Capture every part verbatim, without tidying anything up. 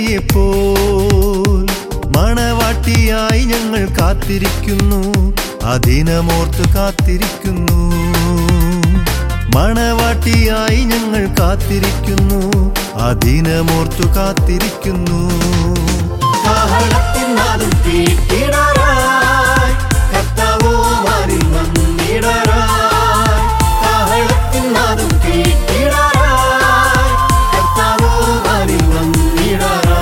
മേരിയെപ്പോൽ മണവാട്ടിയായി ഞങ്ങൾ കാത്തിരിക്കുന്നു, അതിനമോർത്ത് കാത്തിരിക്കുന്നു. മണവാട്ടിയായി ഞങ്ങൾ കാത്തിരിക്കുന്നു, അതിനമോർത്തു കാത്തിരിക്കുന്നു. കാഹളത്തിൻ നാദം കേട്ടിടാറായി കർത്താവോ വാനിൽ വന്നിടാറായി. കാഹളത്തിൻ നാദം കേട്ടിടാറായി കർത്താവോ വാനിൽ വന്നിടാറായി.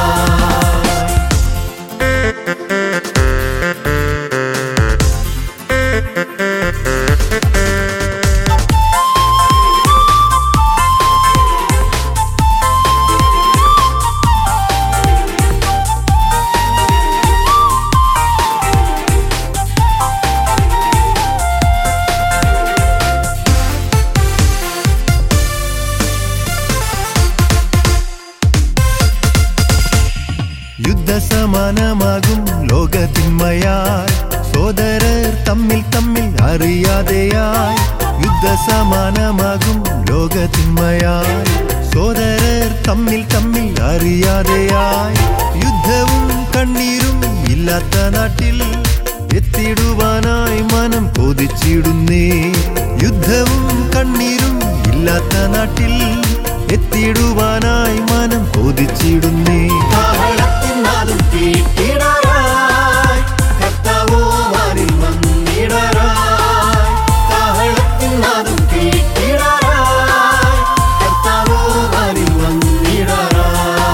യുദ്ധസമാനമാകും ലോകത്തിന്മയായി സോദരർ തമ്മിൽ തമ്മിൽ അറിയാതെയായി. യുദ്ധസമാനമാകും ലോകത്തിന്മയായി സോദരർ തമ്മിൽ തമ്മിൽ അറിയാതെയായി. യുദ്ധവും കണ്ണീരും ഇല്ലാത്ത നാട്ടിൽ എത്തിടുവാനായി മനം കൊതിച്ചിടുന്നേ. യുദ്ധവും കണ്ണീരും ഇല്ലാത്ത നാട്ടിൽ എത്തിടുവാനായി മനം കൊതിച്ചിടുന്നേ. കാഹളത്തിൻ നാദം കേട്ടിടാറായി കർത്താവോ വാനിൽ വന്നിടാറായി. കാഹളത്തിൻ നാദം കേട്ടിടാറായി കർത്താവോ വാനിൽ വന്നിടാറായി.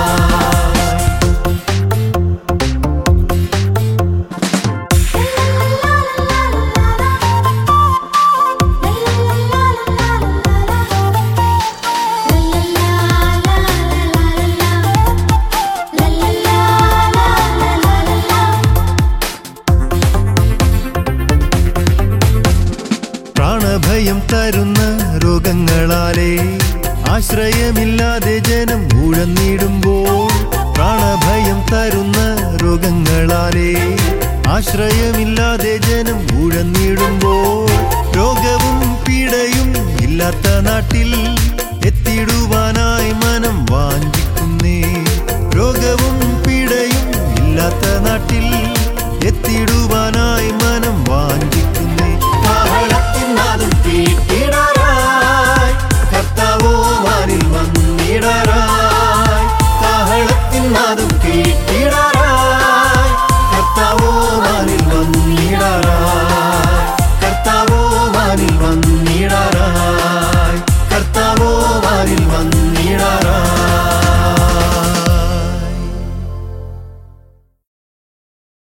പ്രാണഭയം തരുന്ന രോഗങ്ങളാലേ ആശ്രയമില്ലാതെ ജനം ഉഴന്നിടുമ്പോൾ. പ്രാണഭയം തരുന്ന രോഗങ്ങളാലേ ആശ്രയമില്ലാതെ ജനം ഉഴന്നിടുമ്പോൾ. രോഗവും പീഡയും ഇല്ലാത്ത നാട്ടിൽ എത്തിടുവാനായി മനം വാഞ്ചിക്കുന്നേ. രോഗവും പീഡയും ഇല്ലാത്ത നാട്ടിൽ എത്തിടുവാനായി മനം വാഞ്ചിക്കുന്നേ. കാഹളത്തിൻ നാദം കേട്ടിടാറായി കർത്താവോ വാനിൽ വന്നിടാറായി. കാഹളത്തിൻ നാദം കേ